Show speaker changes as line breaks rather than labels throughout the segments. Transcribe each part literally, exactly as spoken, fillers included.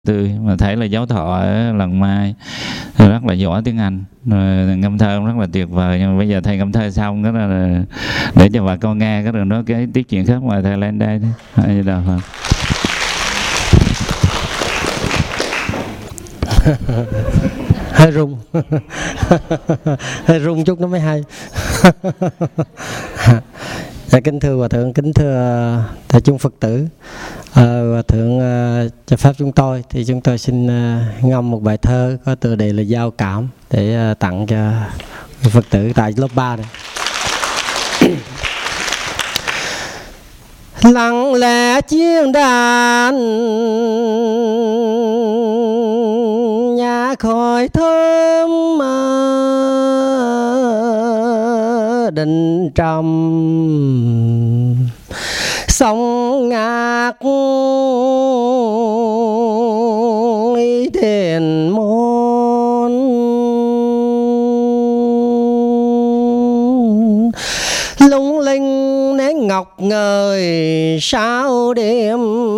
tươi, mà thấy là giáo thọ ở Lần Mai rất là giỏi tiếng Anh, rồi ngâm thơ rất là tuyệt vời. Nhưng mà bây giờ thầy ngâm thơ xong đó là để cho bà con nghe, cái rồi nói cái tiếp chuyện khác ngoài thầy lên đây. Hay là
hơi rung hơi rung chút nó mới hay. Dạ, kính thưa Hòa Thượng, kính thưa đại chúng Phật tử, à, Hòa Thượng à, cho phép chúng tôi thì chúng tôi xin à, ngâm một bài thơ có tựa đề là Giao Cảm để à, tặng cho Phật tử tại lớp ba này. Lặng lẽ chiêng đàn nhà khói thơm đình trầm, sông ngạc thiền môn, lung linh nén ngọc ngời sao đêm,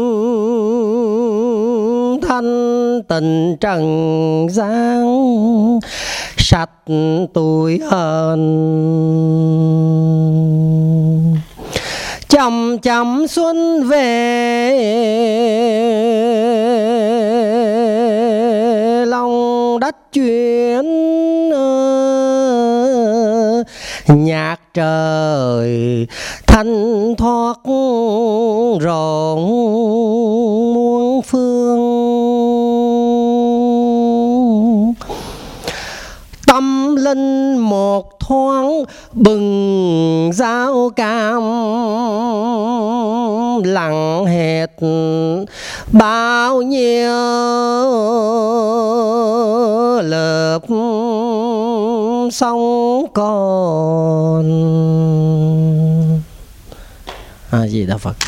thanh tình trần gian sạch tuổi hờn, chậm chậm xuân về lòng đất chuyển, nhạc trời thanh thoát rộn muôn phương, tâm linh một thoáng bừng giao cảm, lặng hệt bao nhiêu lớp sông còn. À, gì đó Phật.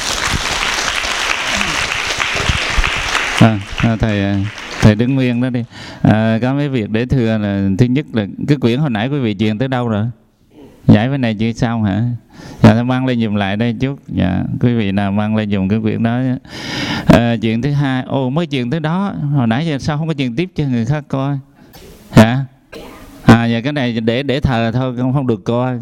À, thầy thầy đứng nguyên đó đi. À, có mấy việc để thưa là thứ nhất là cái quyển hồi nãy quý vị truyền tới đâu rồi? Giải cái này chưa xong hả? Dạ, tôi mang lên dùm lại đây chút. Dạ, quý vị nào mang lên dùm cái quyển đó. À, chuyện thứ hai, ồ mới chuyện tới đó, hồi nãy giờ sao không có chuyện tiếp cho người khác coi? Hả? À, giờ cái này để để thờ thôi, không không được coi.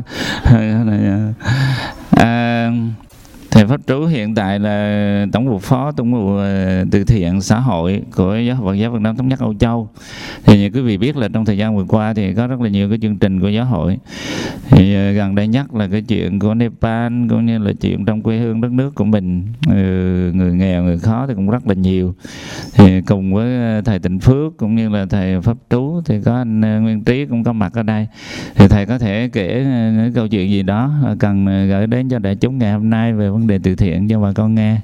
À, thầy Pháp Trú hiện tại là tổng vụ phó tổng vụ từ thiện xã hội của Giáo hội Phật giáo Việt Nam Thống nhất Âu Châu. Thì như quý vị biết là trong thời gian vừa qua thì có rất là nhiều cái chương trình của giáo hội. Thì gần đây nhất là cái chuyện của Nepal, cũng như là chuyện trong quê hương đất nước của mình, người nghèo người khó thì cũng rất là nhiều. Thì cùng với thầy Tịnh Phước cũng như là thầy Pháp Trú thì có anh Nguyên Trí cũng có mặt ở đây. Thì thầy có thể kể cái câu chuyện gì đó cần gửi đến cho đại chúng ngày hôm nay về vấn đề từ thiện cho bà con nghe.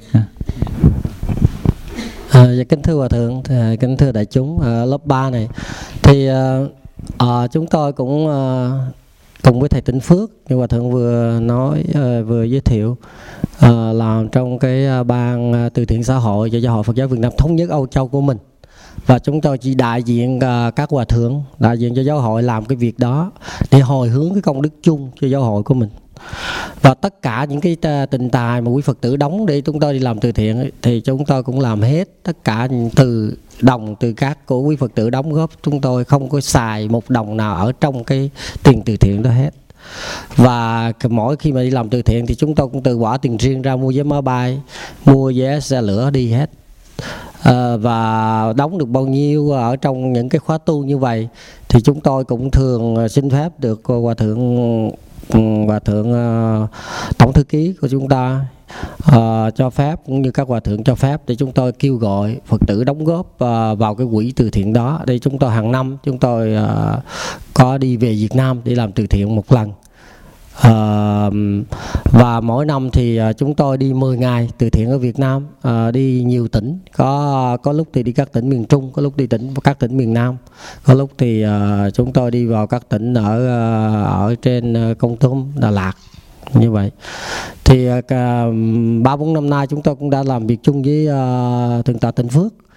À, kính thưa Hòa Thượng, kính thưa đại chúng à, lớp ba này thì à, chúng tôi cũng à, cùng với thầy Tịnh Phước như Hòa Thượng vừa nói à, vừa giới thiệu à, làm trong cái ban từ thiện xã hội cho Giáo hội Phật giáo Việt Nam Thống nhất Âu Châu của mình. Và chúng tôi chỉ đại diện uh, các hòa thượng, đại diện cho giáo hội làm cái việc đó để hồi hướng cái công đức chung cho giáo hội của mình. Và tất cả những cái tình tài mà quý Phật tử đóng để chúng tôi đi làm từ thiện thì chúng tôi cũng làm hết. Tất cả từ đồng từ các của quý Phật tử đóng góp, chúng tôi không có xài một đồng nào ở trong cái tiền từ thiện đó hết. Và mỗi khi mà đi làm từ thiện thì chúng tôi cũng từ bỏ tiền riêng ra mua vé máy bay, mua vé xe lửa đi hết. À, và đóng được bao nhiêu ở trong những cái khóa tu như vậy thì chúng tôi cũng thường xin phép được Hòa Thượng Hòa Thượng uh, Tổng Thư ký của chúng ta uh, cho phép, cũng như các Hòa Thượng cho phép để chúng tôi kêu gọi Phật tử đóng góp uh, vào cái quỹ từ thiện đó. Đây chúng tôi hàng năm chúng tôi uh, có đi về Việt Nam để làm từ thiện một lần. Uh, và mỗi năm thì uh, chúng tôi đi mười ngày từ thiện ở Việt Nam, uh, đi nhiều tỉnh, có có lúc thì đi các tỉnh miền Trung, có lúc đi tỉnh các tỉnh miền Nam, có lúc thì uh, chúng tôi đi vào các tỉnh ở uh, ở trên uh, Kon Tum, Đà Lạt như vậy. Thì ba uh, bốn năm nay chúng tôi cũng đã làm việc chung với uh, Thượng tọa Tịnh Phước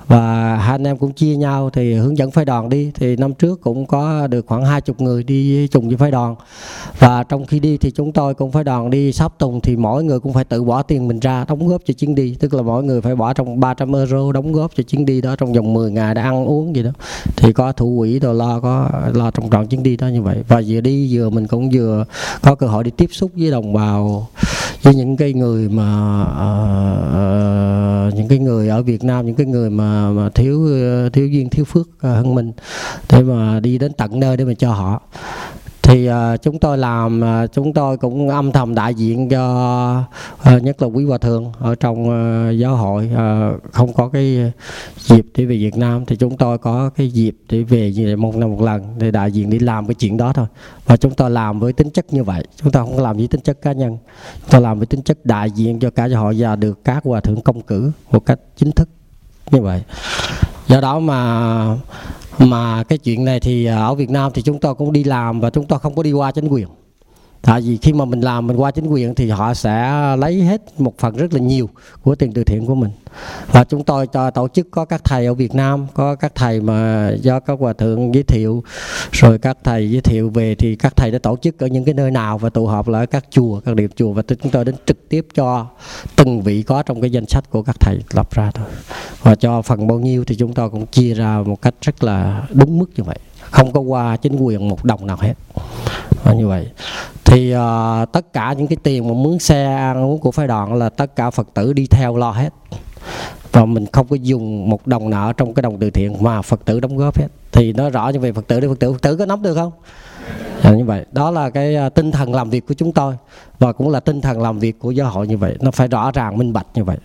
và hai anh em cũng chia nhau thì hướng dẫn phái đoàn đi. Thì năm trước cũng có được khoảng hai chục người đi chung với phái đoàn, và trong khi đi thì chúng tôi cũng phái đoàn đi sáp tùng thì mỗi người cũng phải tự bỏ tiền mình ra đóng góp cho chuyến đi, tức là mỗi người phải bỏ trong ba trăm euro đóng góp cho chuyến đi đó trong vòng mười ngày để ăn uống gì đó. Thì có thủ quỹ đồ lo, có lo trong trọn chuyến đi đó như vậy. Và vừa đi vừa mình cũng vừa có cơ hội đi tiếp xúc với đồng bào, với những cái người mà uh, uh, những cái người ở Việt Nam, những cái người mà, mà thiếu thiếu duyên thiếu phước uh, hơn mình, để mà đi đến tận nơi để mà cho họ. Thì uh, chúng tôi làm uh, chúng tôi cũng âm thầm đại diện cho uh, nhất là quý hòa thượng ở trong uh, giáo hội uh, không có cái dịp để về Việt Nam, thì chúng tôi có cái dịp để về như vậy một năm một lần để đại diện đi làm cái chuyện đó thôi. Và chúng tôi làm với tính chất như vậy, chúng ta không làm với tính chất cá nhân, chúng tôi làm với tính chất đại diện cho cả giáo hội và được các hòa thượng công cử một cách chính thức như vậy. Do đó mà mà cái chuyện này thì ở Việt Nam thì chúng tôi cũng đi làm và chúng tôi không có đi qua chính quyền. Tại vì khi mà mình làm mình qua chính quyền thì họ sẽ lấy hết một phần rất là nhiều của tiền từ thiện của mình. Và chúng tôi cho tổ chức có các thầy ở Việt Nam, có các thầy mà do các hòa thượng giới thiệu, rồi các thầy giới thiệu về thì các thầy đã tổ chức ở những cái nơi nào và tụ họp lại ở các chùa, các điểm chùa, và chúng tôi đến trực tiếp cho từng vị có trong cái danh sách của các thầy lập ra thôi. Và cho phần bao nhiêu thì chúng tôi cũng chia ra một cách rất là đúng mức như vậy, không có qua chính quyền một đồng nào hết. Và như vậy thì uh, tất cả những cái tiền mà mướn xe ăn uống của phái đoàn là tất cả Phật tử đi theo lo hết, và mình không có dùng một đồng nào trong cái đồng từ thiện mà Phật tử đóng góp hết. Thì nói rõ như vậy Phật tử đi, Phật tử Phật tử có nắm được không? À, như vậy đó là cái uh, tinh thần làm việc của chúng tôi, và cũng là tinh thần làm việc của giáo hội như vậy, nó phải rõ ràng minh bạch như vậy.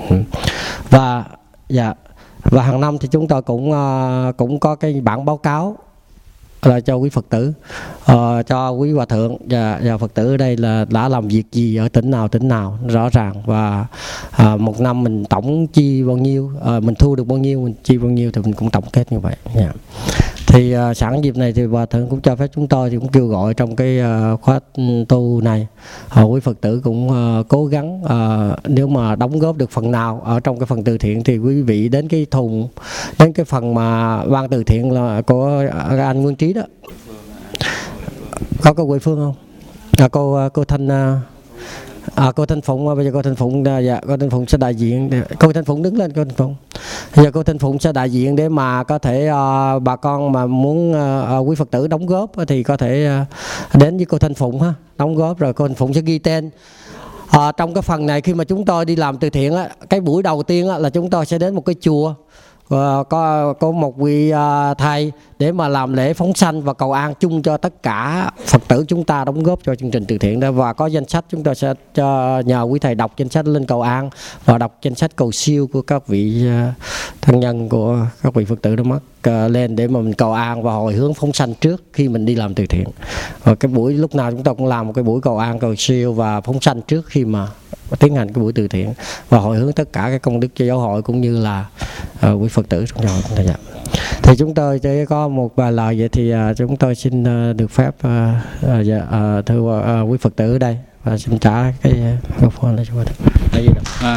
Và dạ và hàng năm thì chúng tôi cũng uh, cũng có cái bản báo cáo là cho quý Phật tử, uh, cho quý hòa thượng và, và Phật tử ở đây là đã làm việc gì ở tỉnh nào tỉnh nào rõ ràng, và uh, một năm mình tổng chi bao nhiêu, uh, mình thu được bao nhiêu, mình chi bao nhiêu thì mình cũng tổng kết như vậy. Yeah. Thì uh, sẵn dịp này thì hòa thượng cũng cho phép chúng tôi thì cũng kêu gọi trong cái uh, khóa tu này, uh, quý Phật tử cũng uh, cố gắng uh, nếu mà đóng góp được phần nào ở trong cái phần từ thiện thì quý vị đến cái thùng, đến cái phần mà ban từ thiện là của anh Nguyên Trí đó. Có cô Quỳ Phương không? À, cô cô Thanh à, cô Thanh Phụng, bây giờ cô Thanh Phụng dạ, cô Thanh Phụng sẽ đại diện. Cô Thanh Phụng đứng lên, cô Thanh Phụng. Bây giờ cô Thanh Phụng sẽ đại diện để mà có thể uh, bà con mà muốn uh, quý Phật tử đóng góp thì có thể uh, đến với cô Thanh Phụng ha, đóng góp rồi cô Thanh Phụng sẽ ghi tên. À, trong cái phần này khi mà chúng tôi đi làm từ thiện á, cái buổi đầu tiên á, là chúng tôi sẽ đến một cái chùa, uh, có có một vị uh, thầy để mà làm lễ phóng sanh và cầu an chung cho tất cả Phật tử chúng ta đóng góp cho chương trình từ thiện đó. Và có danh sách chúng tôi sẽ cho nhờ quý thầy đọc danh sách lên cầu an và đọc danh sách cầu siêu của các vị uh, thân nhân của các vị Phật tử đó mất uh, lên để mà mình cầu an và hồi hướng phóng sanh trước khi mình đi làm từ thiện. Và cái buổi lúc nào chúng tôi cũng làm một cái buổi cầu an, cầu siêu và phóng sanh trước khi mà tiến hành cái buổi từ thiện và hồi hướng tất cả cái công đức cho giáo hội cũng như là uh, quý Phật tử trong giáo hội. Dạ. Thì chúng tôi sẽ có một vài lời vậy thì uh, chúng tôi xin uh, được phép uh, uh, uh, thưa uh, quý Phật tử ở đây và xin trả cái microphone lại cho quý thầy. À.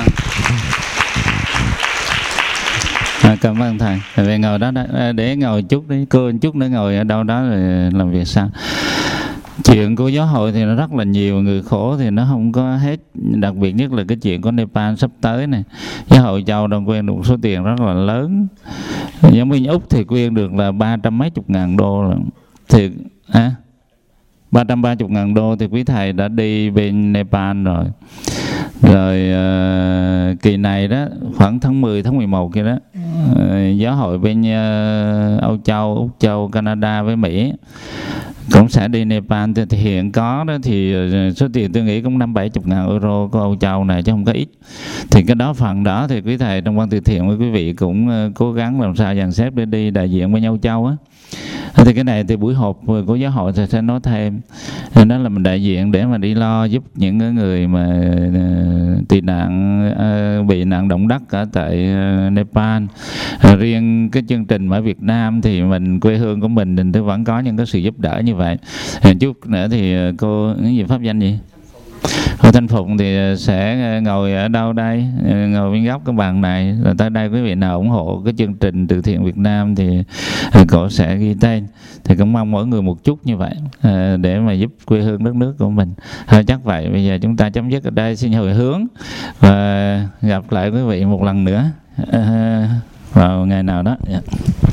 À, cảm ơn thầy. Thầy ngồi đó, đó để ngồi chút đi, cô chút nữa ngồi ở đâu đó rồi làm việc sao. Chuyện của giáo hội thì nó rất là nhiều, người khổ thì nó không có hết. Đặc biệt nhất là cái chuyện của Nepal sắp tới này, giáo hội Châu đang quyên được một số tiền rất là lớn. Giống như Úc thì quyên được là ba trăm mấy chục ngàn đô rồi. Thì à, ba trăm ba chục ngàn đô thì quý thầy đã đi bên Nepal rồi. Rồi uh, kỳ này đó khoảng tháng mười, tháng mười một kia đó, uh, giáo hội bên uh, Âu Châu, Úc Châu, Canada với Mỹ cũng sẽ đi Nepal. Thì hiện có đó thì số tiền tôi nghĩ cũng năm bảy chục ngàn euro của Âu Châu này chứ không có ít. Thì cái đó phần đó thì quý thầy trong ban từ thiện với quý vị cũng uh, cố gắng làm sao dàn xếp để đi đại diện bên Âu Châu á. Thì cái này thì buổi họp của giáo hội thì sẽ nói thêm, đó là mình đại diện để mà đi lo giúp những cái người mà uh, tị nạn, uh, bị nạn động đất ở tại uh, Nepal. Uh, riêng cái chương trình ở Việt Nam thì mình quê hương của mình thì vẫn có những cái sự giúp đỡ như vậy. Uh, chút nữa thì uh, cô cái gì pháp danh gì? Hội Thanh Phụng thì sẽ ngồi ở đâu đây? Ngồi bên góc cái bàn này. Rồi tới đây quý vị nào ủng hộ cái chương trình từ thiện Việt Nam thì cổ sẽ ghi tên. Thì cũng mong mỗi người một chút như vậy để mà giúp quê hương đất nước của mình. Thôi chắc vậy, bây giờ chúng ta chấm dứt ở đây. Xin hồi hướng và gặp lại quý vị một lần nữa vào ngày nào đó. Yeah.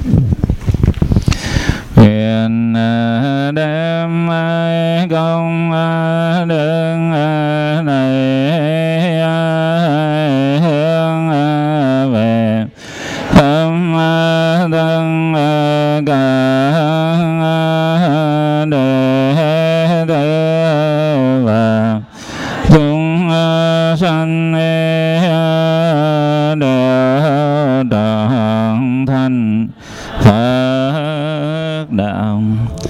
Nguyện đem công đức này hướng về tâm thân cả đệ tử và chúng sanh được